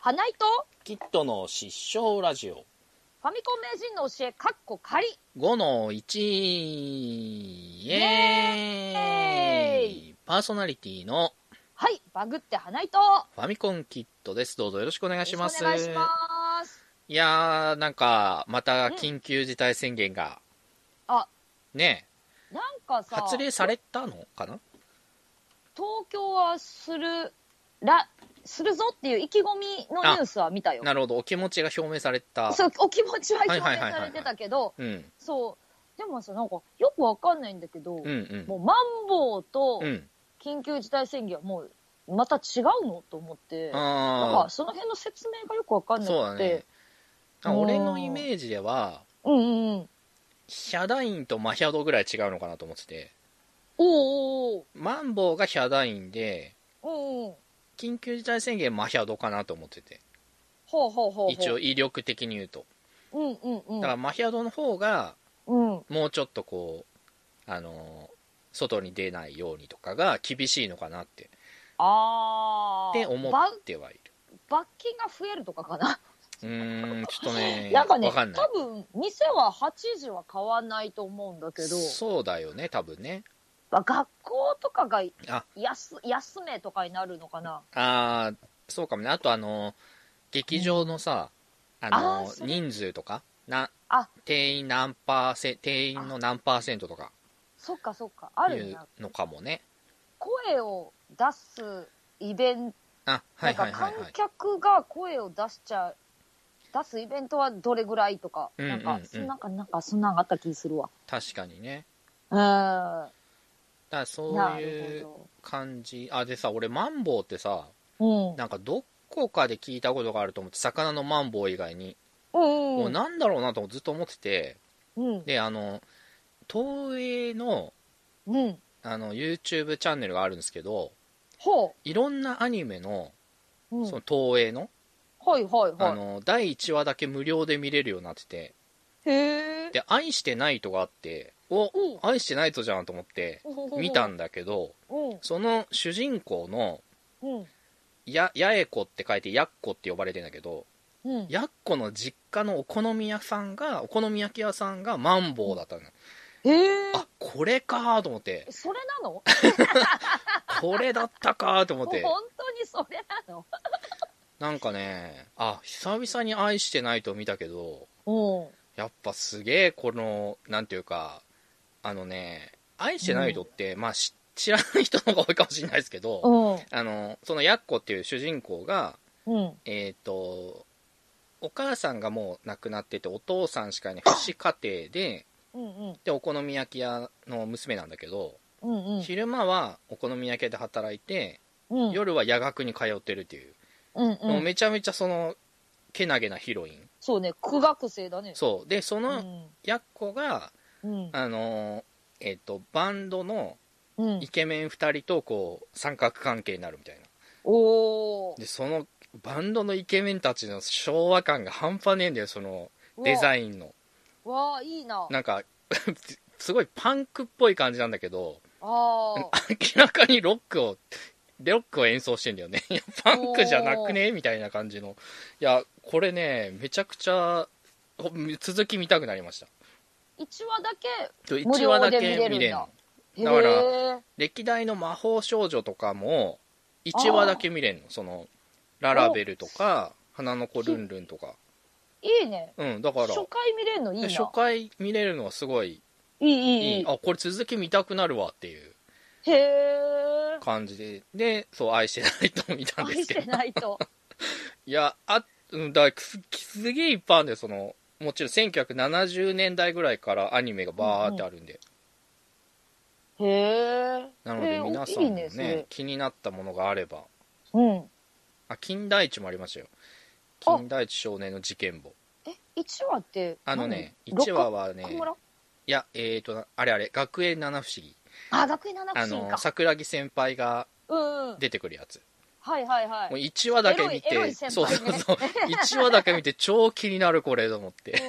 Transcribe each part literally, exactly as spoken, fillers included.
花井とキットの失笑ラジオファミコン名人の教えかっこ仮ごのいちイエーイパーソナリティのはいバグって花井とファミコンキットです。どうぞよろしくお願いします。 よろしくお願いします。 いやーなんかまた緊急事態宣言が、 うん、あねえなんかさ発令されたのかな。 東京はするらするぞっていう意気込みのニュースは見たよ。 なるほど、お気持ちが表明された。 そう、お気持ちは表明されてたけど、そうでもさなんかよくわかんないんだけど、うんうん、もうマンボウと緊急事態宣言はもうまた違うのと思って、なんかその辺の説明がよくわかんなくて。そうだね。 俺のイメージでは、 うんうんうん、 ヒャダインとマヒャドぐらい違うのかなと思ってて。 おーおー、 マンボウがヒャダインで、 おーおー、 緊急事態宣言マヒャドかなと思ってて。 ほうほうほうほう、 一応威力的に言うと、 うんうんうん、 だからマヒャドの方が、 うん、 もうちょっとこうあの外に出ないようにとかが厳しいのかなってあって思ってはいる。 罰金が増えるとかかな。 うーんちょっとねなんかね、 わかんない。 多分店ははちじは変わんないと思うんだけど。 そうだよね多分ね。 学校とかが休休めとかになるのかな。 ああそうかもね。あとあの劇場のさ、うん、あのあ人数とかな、あ定員何パーセント、定員の何パーセントとか、 そっかそっかあるいうのかもね。 声を出すイベント、 あ、はいはいはいはい、 なんか観客が声を出しちゃ出すイベントはどれぐらいとか、うんうんうん、なんかなんかなんかそんなんあった気するわ。 確かにね。 うん。だからそういう感じ。あでさ俺マンボウってさ、うん、なんかどこかで聞いたことがあると思って、魚のマンボウ以外に、うんうんうん、もうなんだろうなとずっと思ってて、うん、であの東映の、うん、あの YouTube チャンネルがあるんですけど、ほういろんなアニメの、うん、その東映の、はいはいはい、あのだいいちわだけ無料で見れるようになってて、へで愛してないとがあって、お、うん、愛してないとじゃんと思って見たんだけど、うん、その主人公の、うん、や八重子って書いてやっこって呼ばれてんだけど、うん、やっこの実家のお好み屋さんがお好み焼き屋さんがマンボウだったの。へえ。あこれかと思って。 それなのこれだったかと思って。 本当にそれなのなんかね、あ久々に愛してないと見たけど、やっぱすげえこのなんていうか、あのね愛してないとって、うん、まあ知らない人の方が多いかもしれないですけど、うん、あのそのやっこっていう主人公が、うん、えっとお母さんがもう亡くなっててお父さんしかいない父子家庭で、うんうん、でお好み焼き屋の娘なんだけど、うんうん、昼間はお好み焼き屋で働いて、うん、夜は夜学に通ってるっていう、うんうん、もうめちゃめちゃそのけなげなヒロイン。 そうね、苦学生だね。 そうでそのやっこが、うん、あのえっとバンドのイケメンふたりとこう三角関係になるみたいな。おでそのバンドのイケメンたちの昭和感が半端ねえんだよ、そのデザインの。 わあいいな。 なんかすごいパンクっぽい感じなんだけど、あ明らかにロックをロックを演奏してんだよね。パンクじゃなくねみたいな感じの。いやこれねめちゃくちゃ続き見たくなりました。 いちわだけ無料で見れるんだ。 だから歴代の魔法少女とかもいちわだけ見れんの。そのララベルとか花の子ルンルンとかいいね。 うんだから初回見れるのいいな。 初回見れるのはすごいいいいいいい。 あこれ続き見たくなるわっていうへ感じで、でそう愛してないと見たんですけど。 愛してないといやあうんだすすげえいっぱいあるんで、そのもちろんせんきゅうひゃくななじゅうねんだいぐらいからアニメがバーってあるんで、 うんうん、へえ。 なので皆さんもね、いいね気になったものがあれば、 うんあ金田一もありましたよ。金田一少年の事件簿。 えいちわってあのねいちわはねいやえっ、ー、とあれあれ学園七不思議。 あ学園七不思議か。 あの桜木先輩が出てくるやつ、うんはいはいはい。 もういちわだけ見て、エロいエロい先輩ね、そうそうそういちわだけ見て超気になるこれと思って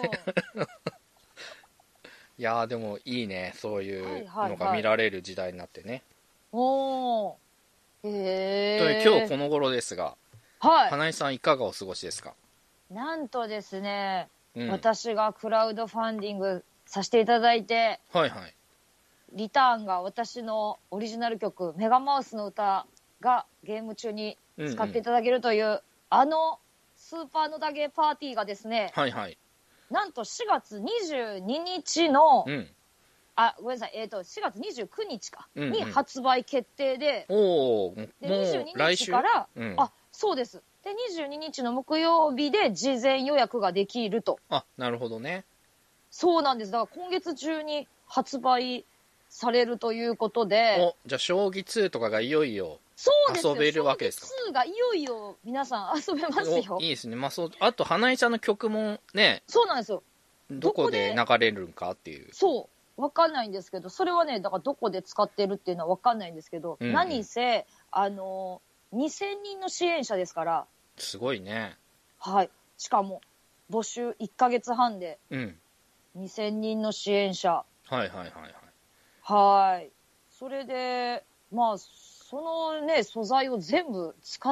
いやーでもいいね、そういうのが見られる時代になってね、はいはいはい、おーへえ。という今日この頃ですが、 はい。 花井さんいかがお過ごしですか？ なんとですね、うん、私がクラウドファンディングさせていただいて、 はいはい。 リターンが私のオリジナル曲、メガマウスの歌がゲーム中に使っていただけるという、うんうん、あのスーパーのダゲーパーティーがですね、 はいはい。 なんとしがつにじゅうににちの、 うん、 あ、ごめんなさい、えっ、ー、と、しがつにじゅうくにちか、 うんうん、 に発売決定で、 おー、 で、にじゅうににちから、うん、あ、そうです。で、にじゅうににちの木曜日で事前予約ができると。 あ、なるほどね。そうなんです。だから今月中に発売されるということで。 お、じゃあ将棋ツーとかがいよいよ遊べるわけですか？ 将棋ツーがいよいよ皆さん遊べますよ。 いいですね。まあそう、あと花井ちゃんの曲もね。 そうなんですよ。 どこで流れるんかっていう。 そう。わかんないんですけど、それはね、だからどこで使ってるっていうのはわかんないんですけど、うんうん、何せ、あの、にせんにんの支援者ですから。 すごいね。 はい。しかも、募集いっかげつはんで、 うん、 にせんにんの支援者。 はいはいはいはい。 はい。それで、まあ、そのね、素材を全部使って、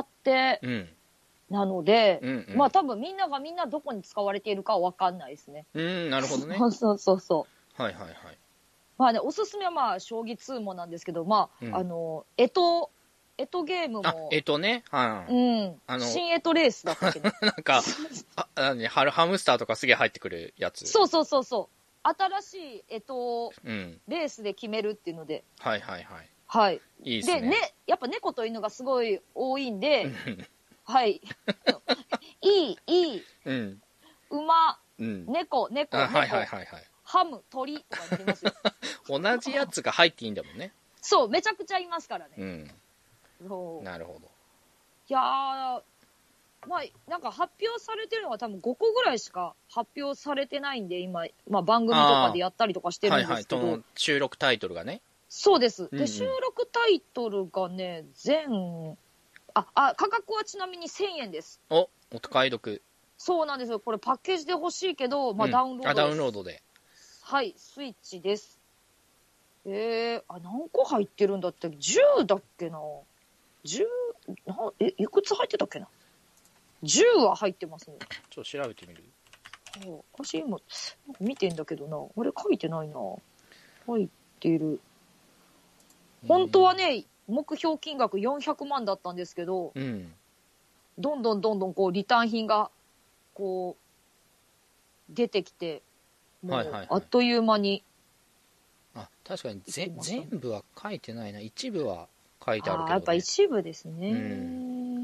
うん、なので、うんうん、まあ多分みんながみんなどこに使われているかはわかんないですね。 うん、なるほどね。 そうそうそう。 はいはいはい。 まあね、おすすめはまあ、将棋ツーもなんですけど、まあ、うん、あの、えと、えとゲームも。あ、 えとね。 はい、うん。あの、新えとレースだったっけ、ね、 なんか、あ、あの、ハムスターとかすげえ入ってくるやつ。 そうそうそうそう。新しいえとをレースで決めるっていうので。 うん、はいはいはい。 はい。 いいですね。 で、ね、やっぱ猫と犬がすごい多いんで、はい。いい、いい、うん、馬、うん、猫、猫、猫、はいはいはいはい、ハム、鳥とかになりますよ。 同じやつが入っていいんだもんね。 そう、めちゃくちゃいますからね。 うん。そう。なるほど。 いやー、まあ、なんか発表されてるのが多分ごこぐらいしか発表されてないんで、今、まあ番組とかでやったりとかしてるんですけど。はいはい、 収録タイトルがね。 そうです。で、うんうん、収録タイトルがね、全、あ、あ、価格はちなみにせんえんです。 お、お買い得。 そうなんですよ。これパッケージで欲しいけど、まあダウンロードです。うん、あ、 ダウンロードで。 はい、スイッチです。えー、あ、何個入ってるんだって、じゅうだっけな。じゅう、なえ、いくつ入ってたっけな。じゅうは入ってますね。 ちょっと調べてみる。 私今、見てんだけどな。あれ書いてないな。入ってる。本当はね、目標金額よんひゃくまんだったんですけど、うん、どんどんどんどんこう、リターン品が、こう、出てきて、もう、あっという間に。 あ、確かにぜ全部は書いてないな。一部は書いてあるけど、ね。 あ、やっぱ一部ですね。うん、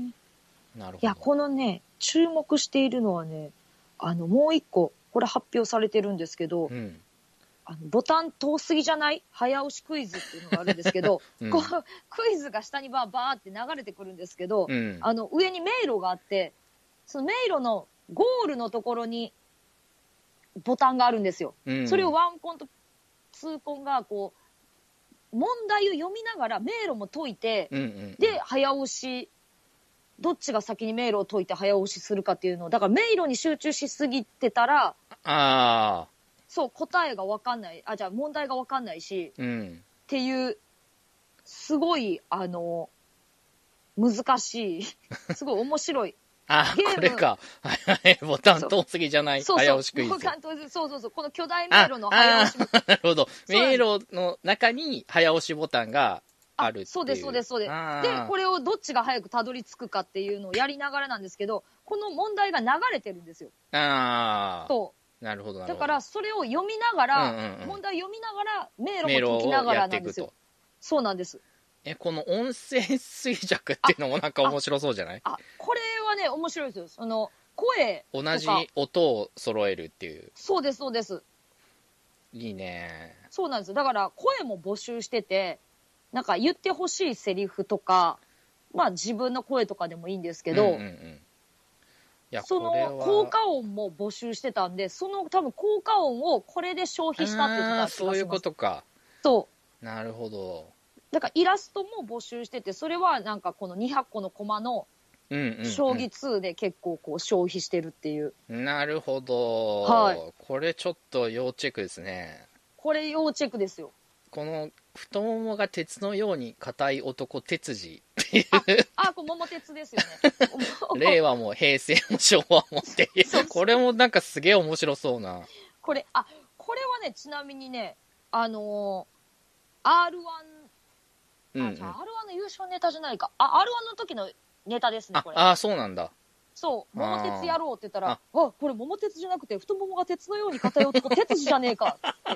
なるほど。いや、このね、注目しているのはね、あの、もう一個、これ発表されてるんですけど、うん、あのボタン遠すぎじゃない早押しクイズっていうのがあるんですけど、うん、こうクイズが下にバーバーって流れてくるんですけど、うん、あの上に迷路があって、その迷路のゴールのところにボタンがあるんですよ。うん、それをワンコンとツーコンがこう問題を読みながら迷路も解いて、うんうん、で早押し、どっちが先に迷路を解いて早押しするかっていうのを、だから迷路に集中しすぎてたら、あー、そう、答えが分かんない。あ、じゃあ問題が分かんないし、うん、っていう、すごい、あの、難しい、すごい面白い。 あ、これか。ボタン遠すぎじゃない。早押しクイズ。 ボタン遠すぎ、そうそうそう。この巨大迷路の早押し。 なるほど。迷路の中に早押しボタンがあるっていう。 そうです、そうです、そうです。で、これをどっちが早くたどり着くかっていうのをやりながらなんですけど、この問題が流れてるんですよ。ああ。そう。 なるほどなるほど。 だからそれを読みながら、うんうんうん、問題読みながら迷路も解きながらなんですよ。そうなんです。 え、この音声衰弱っていうのもなんか面白そうじゃない？ あ、あこれはね面白いですよ。その声とか同じ音を揃えるっていう。 そうですそうです。 いいね。 そうなんですよ。だから声も募集してて、なんか言ってほしいセリフとか、まあ自分の声とかでもいいんですけど。うんうんうん、その効果音も募集してたんで、その多分効果音をこれで消費したっていうことだった気がします。 そういうことか。 そう。 なるほど。 だからイラストも募集してて、それはなんかこのにひゃっこのコマの将棋ツーで結構こう消費してるっていう。 うんうんうん、なるほど。はい。これちょっと要チェックですね。 これ要チェックですよ。 この太ももが鉄のように硬い男鉄次っていうああこれ桃鉄ですよね令和も平成も昭和もっていうそうそうこれもなんかすげえ面白そうなこれあこれはねちなみにねあのー、アールワン、うんうん、あじゃあ アールワン の優勝ネタじゃないかあ アールワン の時のネタですねこれああそうなんだそう桃鉄やろうって言ったらあこれ桃鉄じゃなくて太ももが鉄のように硬い男鉄じゃねえかって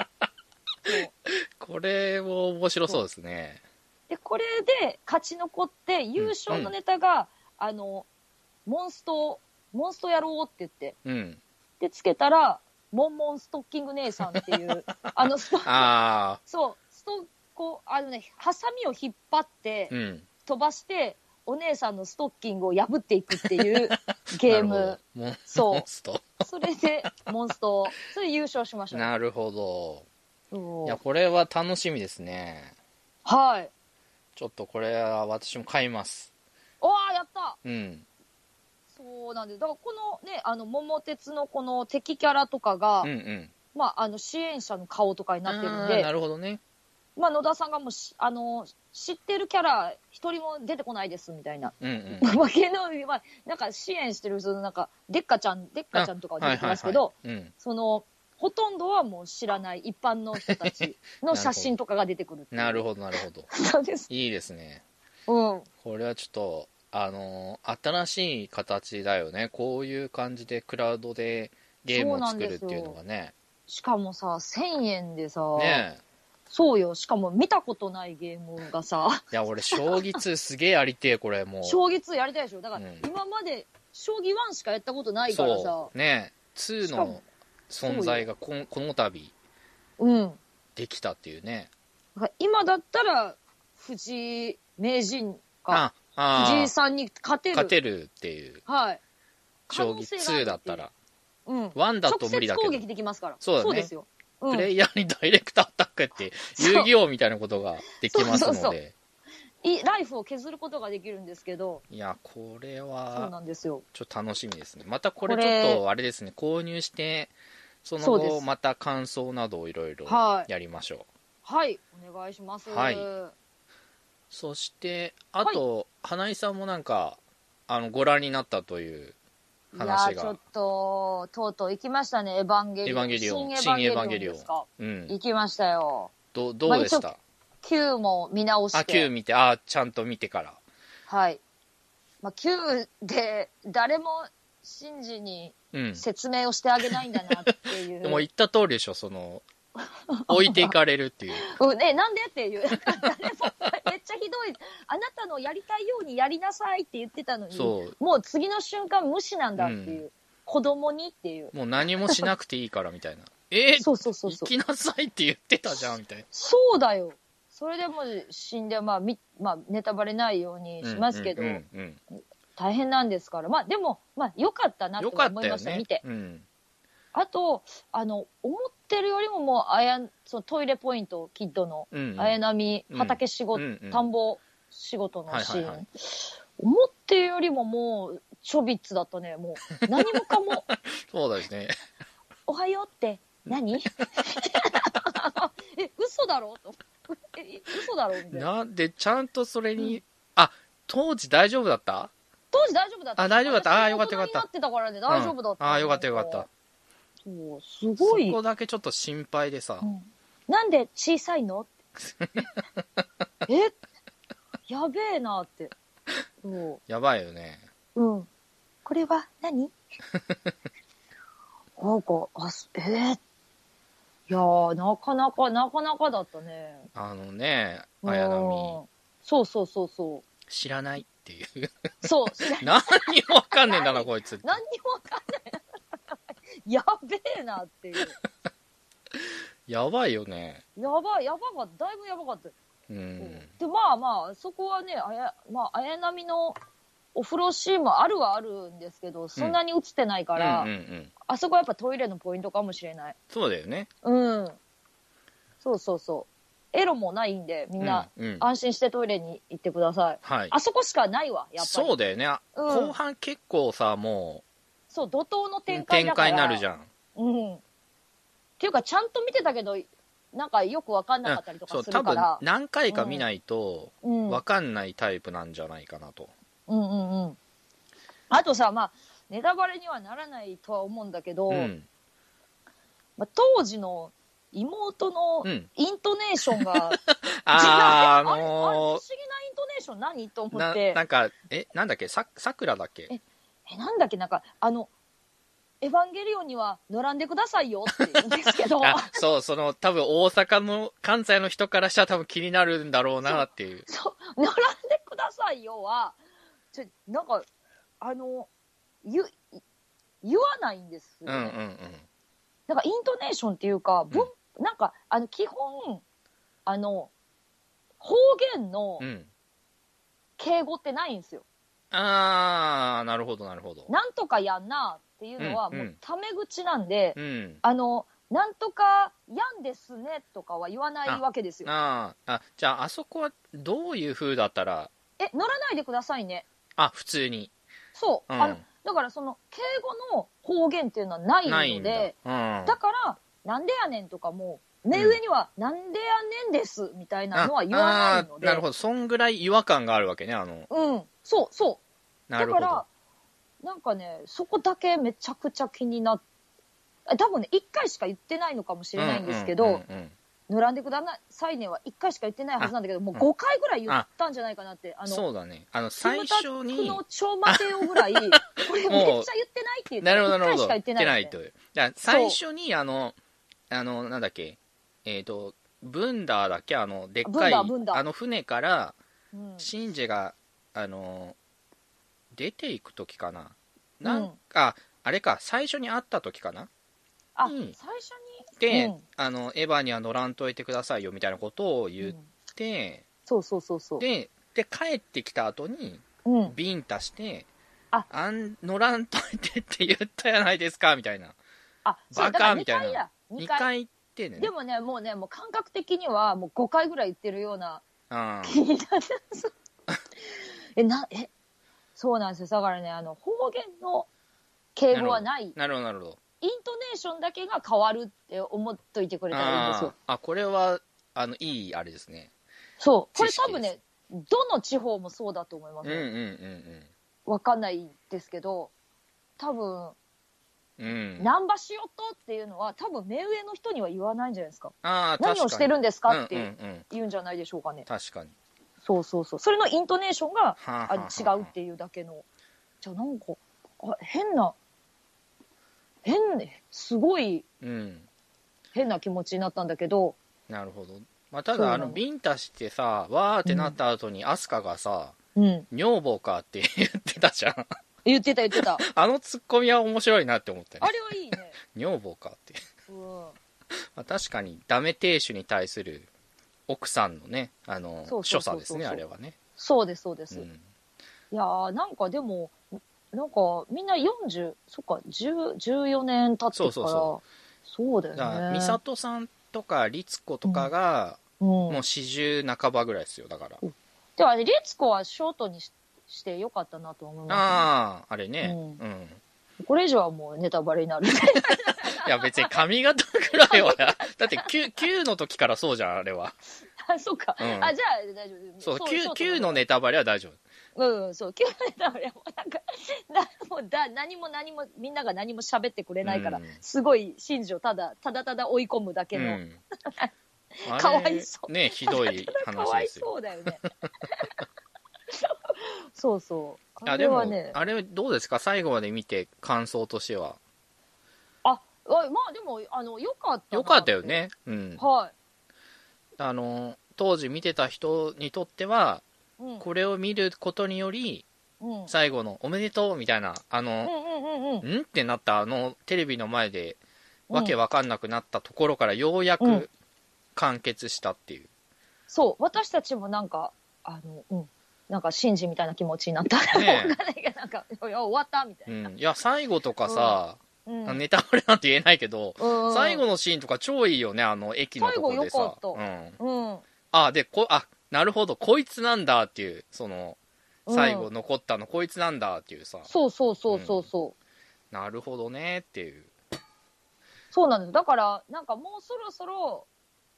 これも面白そうですねでこれで勝ち残って優勝のネタが、うんうん、あのモンストモンストやろうって言って、うん、でつけたらモンモンストッキング姉さんっていうあのストあそうストこうあのねハサミを引っ張って、うん、飛ばしてお姉さんのストッキングを破っていくっていうゲームそうモンストそれでモンストそれ優勝しました、ね、 なるほどいやこれは楽しみですねはいちょっとこれは私も買いますおーやったうんそうなんです。だからこのね、あの、桃鉄のこの敵キャラとかが、うんうん、まあ、あの、支援者の顔とかになってるんで、 なるほどね。 まあ、野田さんがもうあの、知ってるキャラ一人も出てこないです、みたいな。うんうん。まあ、芸能まあ、なんか支援してる人、なんか、デッカちゃん、デッカちゃんとかは出てきますけど、はいはいはいうん、その、ほとんどはもう知らない一般の人たちの写真とかが出てくるなるほど、なるほど。 そうです。 いいですね。 うん。 これはちょっと、あの新しい形だよねこういう感じでクラウドでゲームを作るっていうのがねしかもさせんえんでさねそうよしかも見たことないゲームがさいや俺将棋ツーすげえやりてえこれもう将棋ツーやりたいでしょだから今まで将棋ワンしかやったことないからさそうねツーの存在がここの度うんできたっていうね、 うん、今だったら藤井名人か藤井さんに勝てる勝てるっていうはい将棋ツーだったらうん、ワンだと無理だけど直接攻撃できますからそうだねそうですよ、 うん、プレイヤーにダイレクトアタックって遊戯王みたいなことができますのでそうそうそういライフを削ることができるんですけどいやこれはそうなんですよちょっと楽しみですねまたこれちょっとあれですね購入してその後また感想などをいろいろやりましょうはい、はい、お願いしますはいそしてあと、はい、花井さんもなんかあのご覧になったという話がいやちょっととうとう行きましたねエヴァンゲリオン新エヴァンゲリオンですか、うん、行きましたよどどうでした、まあ、 きゅうも見直してあきゅう見てあちゃんと見てからはい、まあ、きゅうで誰もシンジに説明をしてあげないんだなっていう、 うん、でも言った通りでしょその置いていかれるっていう、 うん、ねなんでっていう誰もめっちゃひどいあなたのやりたいようにやりなさいって言ってたのにもう次の瞬間無視なんだっていう、うん、子供にっていうもう何もしなくていいからみたいなえー、そうそうそうそう行きなさいって言ってたじゃんみたいなそうだよそれでもう死んで、まあみまあ、ネタバレないようにしますけど、うんうんうんうん、大変なんですからまあでもまあ良かったなと思いました、ね、見て、うん、あとあの思ってるよりももうあやそのトイレポイントキッドの綾波、うんうん、畑仕事、うんうん、田んぼ仕事のシーン、はいはいはい、思ってるよりももうちょびっつだったねもう何もかもそうですねおはようって何え嘘だろとえ嘘だろみたいななんでちゃんとそれに、うん、あ当時大丈夫だった当時大丈夫だったあ大丈夫だったあよかったよかった大人になってたからね大丈夫だった、うん、 あよかったよかったそうすごいそこだけちょっと心配でさ、うん、 なんで小さいのえやべえなってそうやばいよねうんこれは何なんかあえー、いやーなかなかなかなかだったねあのね綾波そうそうそうそう知らないっていうそう何にもわかんねえんだなこいつ何にもわかんないやべえなっていうやばいよねやばいやばかっただいぶやばかったうんでまあまあそこはねあや、まあ、綾波のお風呂シーンもあるはあるんですけどそんなに映ってないから、うんうんうんうん、あそこはやっぱトイレのポイントかもしれないそうだよねうんそうそうそうエロもないんでみんな安心してトイレに行ってください、うんうん、あそこしかないわやっぱりそうだよね、うん、後半結構さもうそう怒涛の展開だから展開になるじゃんうんっていうかちゃんと見てたけどなんかよく分かんなかったりとかするから、うん、 そう多分何回か見ないと分かんないタイプなんじゃないかなと、 うんうんうん、あとさ、まあネタバレにはならないとは思うんだけど、うんまあ、当時の妹のイントネーションが、うん、あ, あ, のー、あれあれ不思議なイントネーション何と思って。 な, なんかえなんだっけささくらだっけええなんだっけなんかあのエヴァンゲリオンには乗らんでくださいよって言うんですけどそうその多分大阪の関西の人からしたら多分気になるんだろうなっていうそう乗らんでくださいよはちょなんかあの言言わないんですよね、うんうんうん、なんかイントネーションっていうか、うん、なんかあの基本あの方言の敬語ってないんですよ、 うん、あーなるほどなるほどなんとかやんなっていうのはもうタメ口なんで、うんうん、あのなんとかやんですねとかは言わないわけですよ。 ああじゃああそこはどういう風だったらえ乗らないでくださいねあ普通にそう、うん、あのだからその敬語の方言っていうのはないのでだ、うん、だからなんでやねんとかも目上にはなんでやねんですみたいなのは言わないので、 なるほどそんぐらい違和感があるわけねあのうんそうそうだからなんかねそこだけめちゃくちゃ気になって多分ねいっかいしか言ってないのかもしれないんですけど、うんうんうんうん乗らんでくださいねはいっかいしか言ってないはずなんだけどもうごかいぐらい言ったんじゃないかなってあのそうだねあの最初にキムタクのちょ待てよぐらいこれめっちゃ言ってないって言っていっかいしか言ってない、ね、 と最初にあのあのなんだっけえっ、ー、とブンダーだっけあのでっかいあの船からシンジが、うん、あの出ていく時かななん、うん、ああれか最初に会った時かなあ、最初にで、うん、あのエヴァには乗らんといてくださいよみたいなことを言って、 うん、そうそうそうそうでで帰ってきた後に、うん、ビンタしてああん乗らんといてって言ったやないですかみたいなあバカみたいなにかい言ってねでもねもうねもう感覚的にはもうごかいぐらい言ってるような気になるえなえそうなんですよだからねあの方言の敬語はないなるほどなるほどイントネーションだけが変わるって思っといてくれたらいいんですよ。 あ、これはあのいいあれですね。 そう、これ多分ね、どの地方もそうだと思います、ね。うんうんうんうん。わかんないですけど、多分、うん、ナンバしよとっていうのは多分目上の人には言わないんじゃないですか。 あ何をしてるんですかって言うんじゃないでしょうかね。 確かに。 そうそうそう。それのイントネーションがあ違うっていうだけの。じゃあなんかあ変な。変すごい変な気持ちになったんだけど、 うん、なるほど、まあ、ただあのビンタしてさわーってなった後にアスカがさ、うん、女房かって言ってたじゃん言ってた言ってたあのツッコミは面白いなって思って、ね、 あれはいいね女房かって、うんまあ、確かにダメ亭主に対する奥さんのねあの所作ですねあれはねそうですそうです、うん、いやーなんかでもなんかみんなよんじゅうそっかじゅう、じゅうよねん経ってからそうそうそうそうだよねだから美里さんとか律子とかが、うん、もうよんじゅう半ばぐらいですよだから、うん、 でも律子はショートに し, してよかったなと思います、ね、 あああれね、うんうん、 これ以上はもうネタバレになるいや別に髪型ぐらいはだって 9, 9の時からそうじゃんあれはあそうか、うん、あじゃあ大丈夫そう 9, 9のネタバレは大丈夫うん、そう、急にだから、もうなんか、なもうだ何も何も、みんなが何も喋ってくれないから、うん、すごい、真珠をただ、ただただ追い込むだけの、うん、かわいそう。 ね、ひどい話ですよ。 かわいそうだよね。そうそう。 あれはね、あれどうですか最後まで見て、感想としては。 あ、まあでも、あの、よかったな。 よかったよね。うん。 はい。 あの、当時見てた人にとっては、うん、これを見ることにより、うん、最後のおめでとうみたいなあの、うんうんうんうん、んってなったあのテレビの前でわけわかんなくなったところからようやく完結したっていう、うん、 そう私たちもなんかあの、うん、なんかシンジみたいな気持ちになったねなんか終わったみたいな、うん、 いや最後とかさ、うん、ネタバレなんて言えないけど、うん、最後のシーンとか超いいよねあの駅のところでさ最後よかった、うんうん、あでこあなるほどこいつなんだっていうその最後残ったの、うん、こいつなんだっていうさそうそうそうそうそう、うん、 なるほどねっていうそうなんですだからなんかもうそろそろ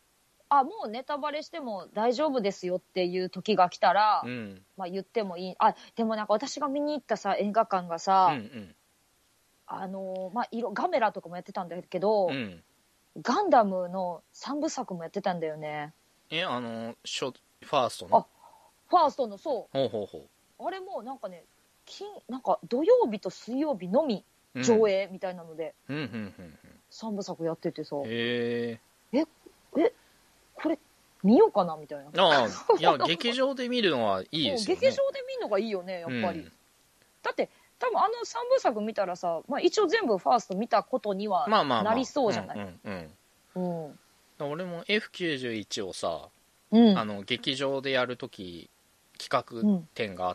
あ、もうネタバレしても大丈夫ですよっていう時が来たら、うん、まあ言ってもいい。あ、でもなんか私が見に行ったさ、映画館がさ、うんうん、あのー、まあ色、ガメラとかもやってたんだけど、うん、ガンダムの三部作もやってたんだよね。 え、あのー、ショ、ファーストのあ、 ファーストの、そう。 ほうほうほう。あれもなんかね、金、なんか土曜日と水曜日のみ上映みたいなので、うん、うん、うん、うん。三部作やっててさ。へえ。え、え、これ、見ようかなみたいな。 ああ、いや、劇場で見るのはいいですよね。 劇場で見るのがいいよね、やっぱり。うん、だって、多分あの三部作見たらさ、まあ一応全部ファースト見たことにはなりそうじゃない？うん。 俺も エフきゅうじゅういち をさ、うん、あの、劇場でやるとき、企画展があって、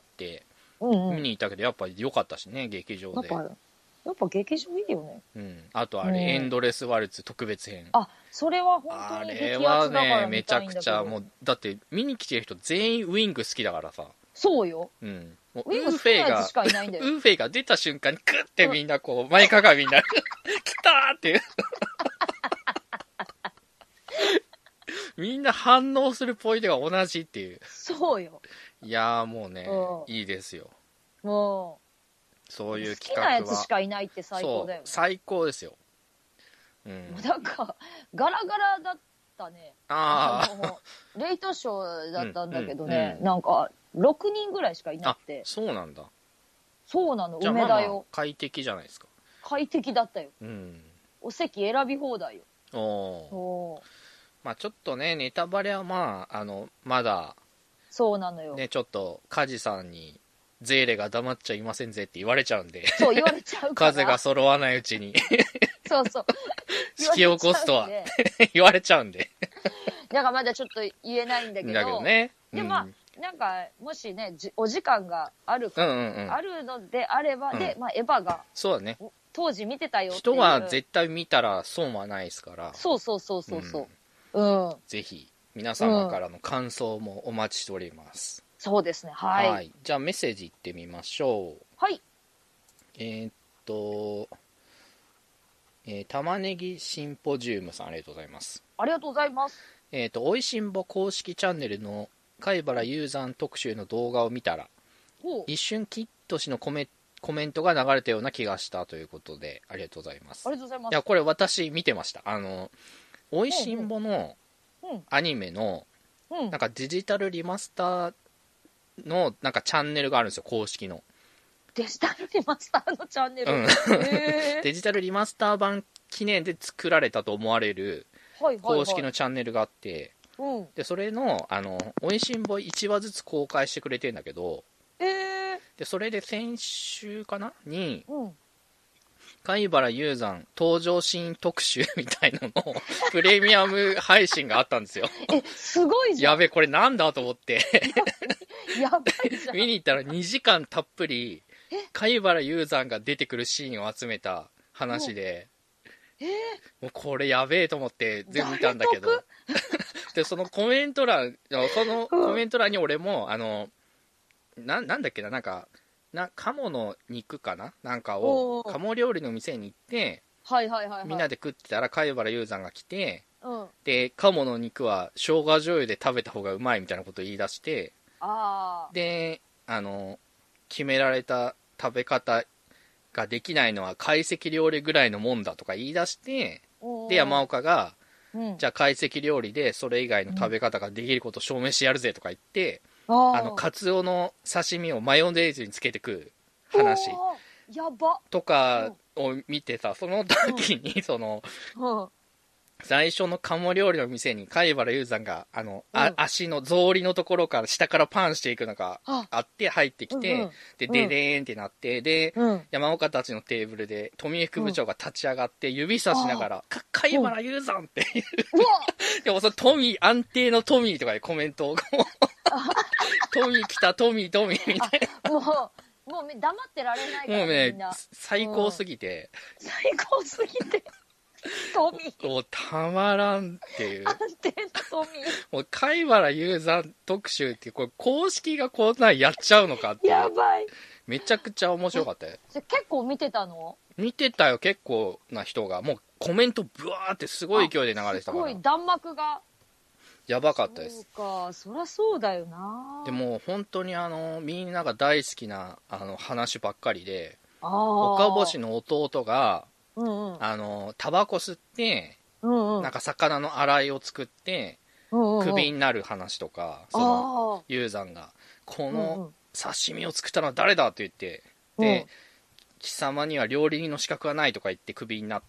うんうん、見に行ったけど、やっぱり良かったしね、劇場で。 やっぱ、やっぱ劇場いいよね。 うん。あとあれ、うん、エンドレスワルツ特別編。 あ、それは本当に激アツだから見たいんだけど。あれはね、 めちゃくちゃ、もう、だって見に来てる人全員ウィング好きだからさ。 そうよ。 うん。もうウーフェイが、ウーフェイが出た瞬間にグッてみんなこう、前かがみになる。来たーっていう。みんな反応するポイントが同じっていう。 そうよ。 いやーもうね、うん、いいですよ。 もう、そういう企画は。 好きなやつしかいないって最高だよね。 最高ですよ。 うん。なんか、ガラガラだったね。ああ。レイトショーだったんだけどね、うんうん、なんか、ろくにんぐらいしかいなくて。 あ、そうなんだ。 そうなの、梅田よ。まあまあ快適じゃないですか。 快適だったよ。うん。お席選び放題よ。おお。まあちょっとね、ネタバレはまあ、あの、まだ、 そうなのよ。 ね、ちょっと、梶さんに、ゼーレが黙っちゃいませんぜって言われちゃうんで。 そう、言われちゃうから。 数が揃わないうちに。 そうそう。 引き起こすとは言われちゃうんで。 だからまだちょっと言えないんだけど。 だけどね。 うん、で、まあ、なんか、もしね、お時間があるか、うんうんうん、あるのであれば、うん、で、まあ、エヴァが。 そうだね。 当時見てたよっていう。 人は絶対見たら損はないですから。 そうそうそうそうそう。うん。 ぜひ、皆様からの感想もお待ちしております。うん、 そうですね。はい。はい。 じゃあメッセージいってみましょう。 はい。 えー、っと、えー、玉ねぎシンポジウムさん、ありがとうございます。 ありがとうございます。 えー、っと、おいしんぼ公式チャンネルの貝原雄山特集の動画を見たら、一瞬キット氏のコメ、コメントが流れたような気がしたということで、ありがとうございます。 ありがとうございます。 いや、これ私見てました。あの、おいしんぼのアニメの、なんかデジタルリマスターのなんかチャンネルがあるんですよ、公式の。 デジタルリマスターのチャンネル、うん、 デジタルリマスター版記念で作られたと思われる公式のチャンネルがあって、はいはいはい、でそれのあのおいしんぼいちわずつ公開してくれてるんだけど、えー、でそれで先週かなに、うん、貝原雄山登場シーン特集みたいなののプレミアム配信があったんですよ。 え、すごいじゃん。 やべ、これなんだと思ってやばいじゃん。 見に行ったらにじかんたっぷり貝原雄山が出てくるシーンを集めた話で、えー、もうこれやべえと思って全部見たんだけどでそのコメント欄そのコメント欄に俺もあの な, なんだっけななんかな鴨の肉かななんかを鴨料理の店に行って、 はいはいはいはい、 みんなで食ってたら貝原雄山が来て、うん、で鴨の肉は生姜醤油で食べた方がうまいみたいなことを言い出して、あであの決められた食べ方ができないのは懐石料理ぐらいのもんだとか言い出して、で山岡が、うん、じゃあ懐石料理でそれ以外の食べ方ができることを証明してやるぜとか言って、うん、あのカツオの刺身をマヨネーズにつけて食う話やばとかを見てさ、その時にその、うん最初の鴨料理の店に貝原雄山があの、うん、あ足の草履のところから下からパンしていくのがあって入ってきて、うんうん、でデデーンってなって、で、うん、山岡たちのテーブルで富江副部長が立ち上がって指さしながら、うん、貝原雄山っていう、うん、でもそのトミー安定のトミーとかでコメントをトミー来たトミートミーみたいなもうもう黙ってられないからもうね最高すぎて、 うん、最高すぎてトミーもうたまらんっていう安定のトミーもう貝原雄山特集っていうこれ公式がこんなんやっちゃうのかっていうやばいめちゃくちゃ面白かったよ。 結構見てたの？ 見てたよ結構な人がもうコメントブワーってすごい勢いで流れてたからすごい弾幕がやばかったです。 そうか、そりゃそうだよな。 でも本当にあのみんなが大好きなあの話ばっかりで、 あ岡星の弟が、 うんうん、 あのタバコ吸って、 うんうん、 なんか魚の洗いを作って、 うんうん、 クビになる話とか、そのユウザンがこの刺身を作ったのは誰だって言って、うんうん、で、貴様には料理人の資格はないとか言ってクビになって、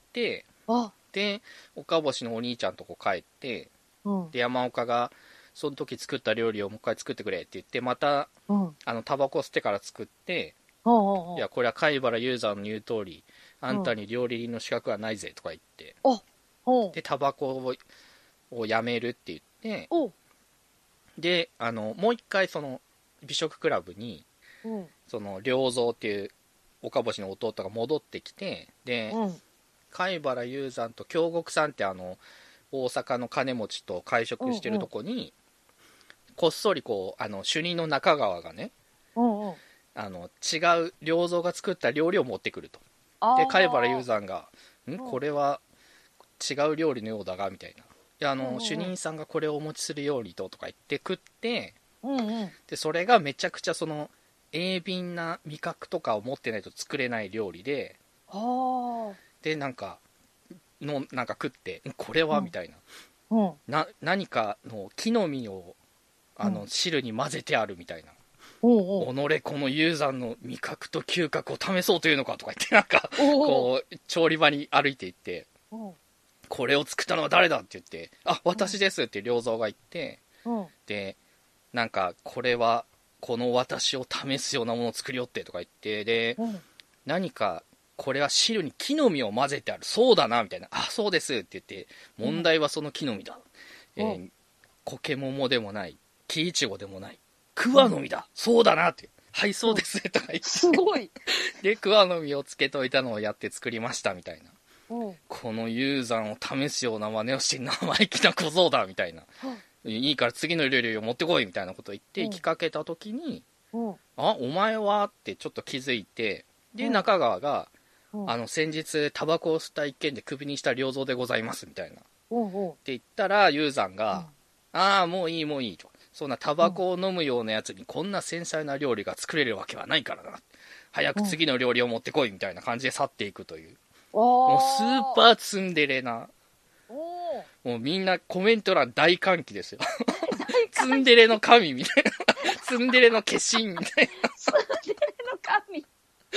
で岡星のお兄ちゃんとこ帰って、うん、で山岡がその時作った料理をもう一回作ってくれって言って、また、うん、あのタバコ吸ってから作って、うんうん、いやこれは貝原雄山の言う通り、あんたに料理人の資格はないぜとか言って、うん、でタバコををやめるって言って、であのもう一回その美食クラブに、うん、その良三っていう岡星の弟が戻ってきて、で、うん、貝原雄山と京極さんってあの大阪の金持ちと会食してるとこに、うんうん、こっそりこうあの主任の中川がね、うんうん、あの違う良三が作った料理を持ってくると。で貝原雄山が「んこれは違う料理のようだが」みたいな。であの、うんうん、主任さんがこれをお持ちするようにととか言って食って、うんうん、でそれがめちゃくちゃその鋭敏な味覚とかを持ってないと作れない料理で、でなんかのなんか食ってこれは、うん、みたいな、うん、な何かの木の実をあの、うん、汁に混ぜてあるみたいな、うんうん、己この雄山の味覚と嗅覚を試そうというのかとか言ってなんかこう調理場に歩いていって、うん、これを作ったのは誰だって言って、あ私ですって良三が言って、うん、でなんかこれはこの私を試すようなものを作りよってとか言って、で、うん、何かこれは汁に木の実を混ぜてあるそうだなみたいな、あそうですって言って、問題はその木の実だ、うん、えー、苔桃でもない木いちごでもない桑の実だ、うん、そうだなって、はいそうですとか言って、 すごいで桑の実をつけといたのをやって作りましたみたいな、うん、この雄山を試すような真似をして生意気な小僧だみたいな、うん、いいから次の料理を持ってこいみたいなことを言って行きかけた時に、うん、あお前はってちょっと気づいて、で中川が、うん、あの先日タバコを吸った一件でクビにした良三でございますみたいな、うんうん、って言ったら雄山が、うん、ああもういいもういいと、そんなタバコを飲むようなやつにこんな繊細な料理が作れるわけはないからな、早く次の料理を持ってこいみたいな感じで去っていくという、うん、もうスーパーツンデレな、もうみんなコメント欄大歓喜ですよツンデレの神みたいなツンデレの化身みたいなツンデレの神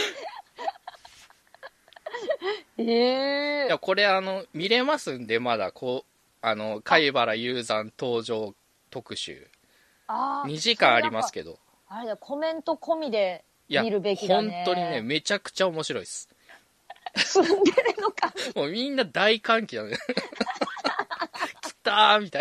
ええー、 いやこれあの見れますんで、まだこうあの貝原雄山登場特集あにじかんありますけど、 あれだコメント込みで見るべきだね。 いや本当にねめちゃくちゃ面白いですツンデレの神もうみんな大歓喜だね来たーみたい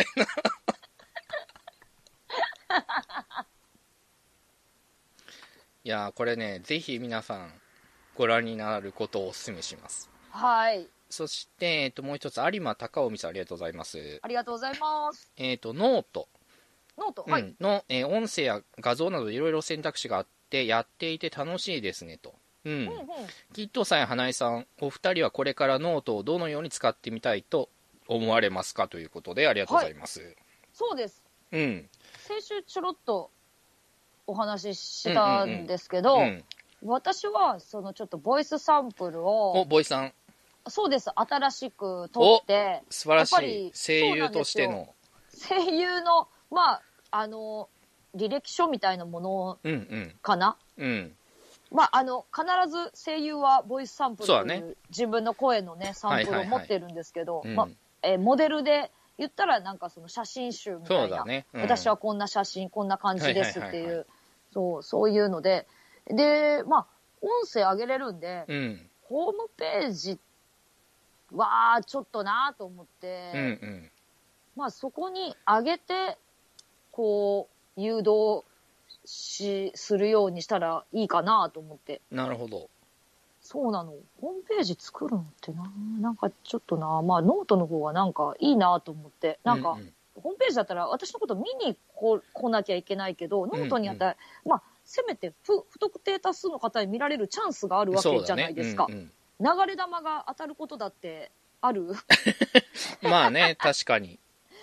ないやこれねぜひ皆さんご覧になることをお勧めします。 はい。 そして、えー、ともう一つ有馬貴臣さんありがとうございます。 ありがとうございます。 えっ、ー、とノートノート、 うん、はいの、えー、音声や画像などいろいろ選択肢があってやっていて楽しいですねと。うん、うんうん、キッドさんや花井さんお二人はこれからノートをどのように使ってみたいと思われますかということでありがとうございます。はい、 そうです。 うん。 先週ちょろっとお話ししたんですけど、うんうんうん、私はそのちょっとボイスサンプルをおボイさんそうです新しく撮って素晴らしい声優としての声優のまああの履歴書みたいなものかな、 うんうん、 まああの必ず声優はボイスサンプルという、ね、自分の声のねサンプルを持ってるんですけど、はいはいはいまあえー、モデルで言ったらなんかその写真集みたいな、ねうん、私はこんな写真こんな感じですっていう、はいはいはいはい、そうそういうのででまあ音声上げれるんで、うん、ホームページはちょっとなと思って、うんうん、まあそこに上げてこう誘導しするようにしたらいいかなと思って。 なるほど。 そうなの。ホームページ作るのってな、なんかちょっとな、まあノートの方がなんかいいなと思って、なんか、うんうん、ホームページだったら私のこと見に来来なきゃいけないけど、ノートにあったら、うんうん、まあせめて不不特定多数の方に見られるチャンスがあるわけじゃないですか。ねうんうん、流れ弾が当たることだってあるまあね、確かに。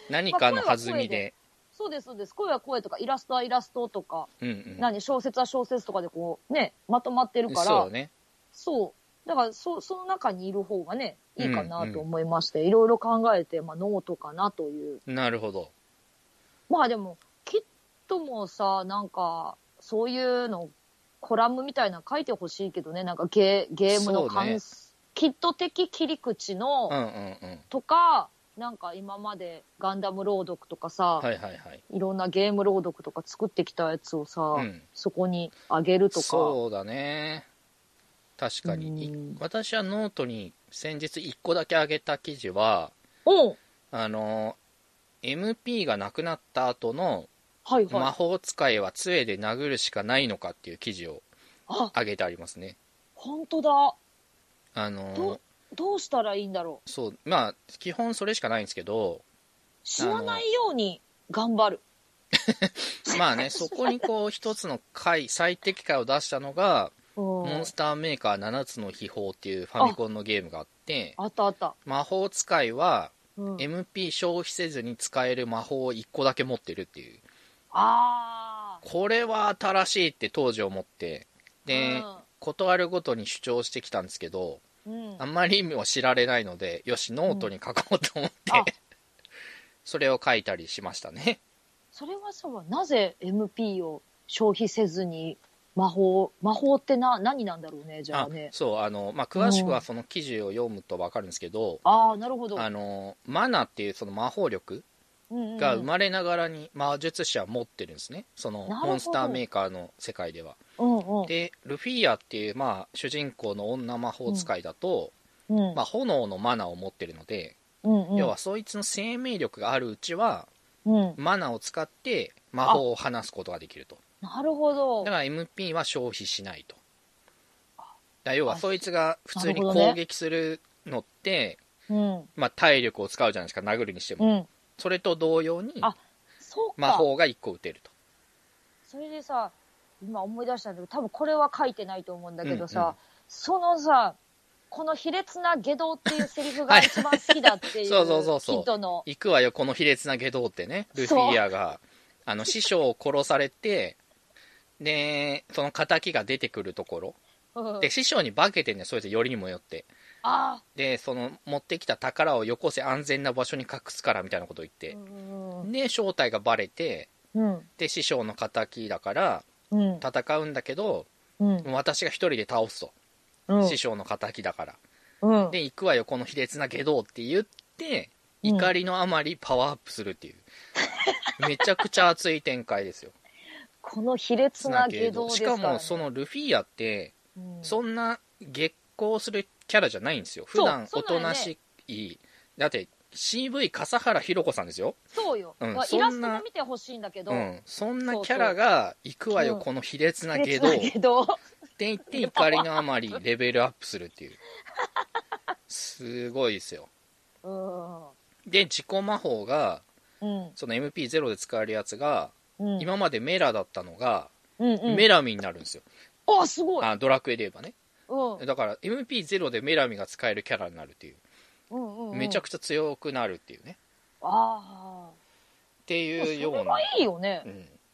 何かの弾みで、 まあ、声は声でそうですそうです。声は声とかイラストはイラストとか、うんうん、何小説は小説とかでこうねまとまってるから、 そうね。 そうだからそその中にいる方がねいいかなと思いまして、うんうん、いろいろ考えて、まあ、ノートかなという。 なるほど。 まあでもきっともさなんかそういうのコラムみたいなの書いてほしいけどね、なんかゲゲームの感、ね、キット的切り口の、 うんうんうん、 とかなんか今までガンダム朗読とかさ、 はいはいはい、 いろんなゲーム朗読とか作ってきたやつをさ、うん、そこにあげるとか。 そうだね、確かに。私はノートに先日いっこだけあげた記事は、あの エムピー がなくなった後のはいはい、魔法使いは杖で殴るしかないのかっていう記事をあげてありますね。 本当だ。 あのー、 どどうしたらいいんだろう。そうまあ基本それしかないんですけど、 死なないように頑張る。 まあね、そこにこう一つの解最適解を出したのがモンスターメーカーななつの秘宝っていうファミコンのゲームがあって、 あったあった。 魔法使いは エムピー 消費せずに使える魔法をいっこだけ持ってるっていう。 あこれは新しいって当時思って、で、うん、ことあるごとに主張してきたんですけど、うん、あんまり意味を知られないので、よしノートに書こうと思って、うん、それを書いたりしましたね。 それはそうなぜ エムピー を消費せずに魔法魔法ってな何なんだろうね。じゃあね。 あそうあの、まあ、詳しくはその記事を読むと分かるんですけど、 うん、あなるほど。 あのマナっていうその魔法力が生まれながらに魔術師は持ってるんですね、そのモンスターメーカーの世界では。うんうん、でルフィアっていう、まあ、主人公の女魔法使いだと、うんうんまあ、炎のマナを持ってるので、うんうん、要はそいつの生命力があるうちは、うん、マナを使って魔法を放すことができると。 なるほど。 だから エムピー は消費しないと。だ要はそいつが普通に攻撃するのって、ねまあ、体力を使うじゃないですか、殴るにしても、うんそれと同様に魔法がいっこ打てると。 それでさ今思い出したんだけど多分これは書いてないと思うんだけどさ、うんうん、そのさこの卑劣な下道っていうセリフが一番好きだっていうそうそうそうそうキッドの行くわよこの卑劣な下道ってね、ルフィアがあの師匠を殺されてでその仇が出てくるところ、うん、で師匠に化けてんねそいつよりにもよってあでその持ってきた宝をよこせ安全な場所に隠すからみたいなことを言って、うん、で正体がバレて、うん、で師匠の敵だから戦うんだけど、うん、私が一人で倒すと、うん、師匠の敵だから、うん、で行くわよこの卑劣な下道って言って怒りのあまりパワーアップするっていう、うん、めちゃくちゃ熱い展開ですよ。 この卑劣な下道ですからね。 しかもそのルフィアって、うん、そんな激高するキャラじゃないんですよ。普段おとなしい、ね、だって シーブイ 笠原ひろ子さんですよ。 そうよ、うん、イラストも見てほしいんだけど、うん、 そんなキャラが行くわよ、うん、この卑劣な下道って言って怒りのあまりレベルアップするっていうすごいですよ。うんで自己魔法が、うん、その エムピーゼロ で使えるやつが、うん、今までメラだったのが、うんうん、メラミになるんですよ。 あすごい。 あドラクエで言えばね、うん、だから エムピーゼロ でメラミが使えるキャラになるっていう、うんうんうん、めちゃくちゃ強くなるっていうね。ああっていうような。それはいいよね、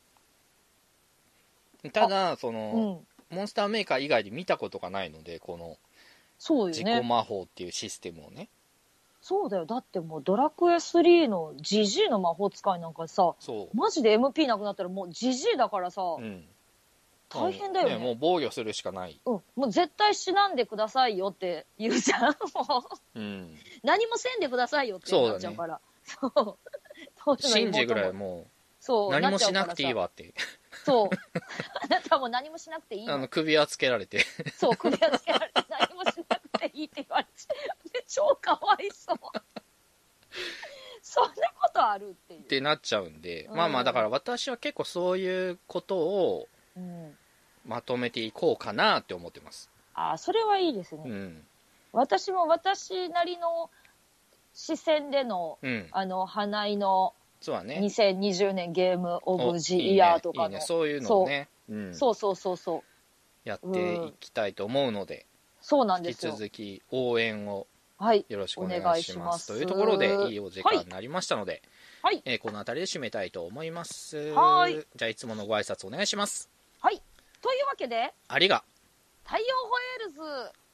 うん、ただその、うん、モンスターメーカー以外で見たことがないのでこの自己魔法っていうシステムをね。 そうだよ。だってもうドラクエスリーの ジージー の魔法使いなんかさマジで エムピー なくなったらもう ジージー だからさ、うん、大変だよね。 ねもう防御するしかない、 うん、もう絶対死なんでくださいよって言うじゃんもう、うん、何もせんでくださいよってなっちゃうからそうだ、ね、 そうシンジぐらいもうそう何もしなくていいわってそうあなたも何もしなくていいの。 あの首輪つけられてそう首輪つけられて何もしなくていいって言われて超かわいそうそんなことあるっていうってなっちゃうんで、うん、まあまあだから私は結構そういうことをまとめていこうかなって思ってます。 ああそれはいいですね、うん、私も私なりの視線での、うん、あの花井のそうだね、 にせんにじゅうねんゲームオブジイヤーとかのいい、ねいいね、 そういうのをねそう、うん、そうそうそうそうやっていきたいと思うので、 そうなんですよ。 引き続き応援をはい、 よろしくお願いしますというところでいいお時間になりましたので、はい、えー、この辺りで締めたいと思います。はい、じゃあいつものご挨拶お願いします。 はい、というわけでありが太陽ホエールズ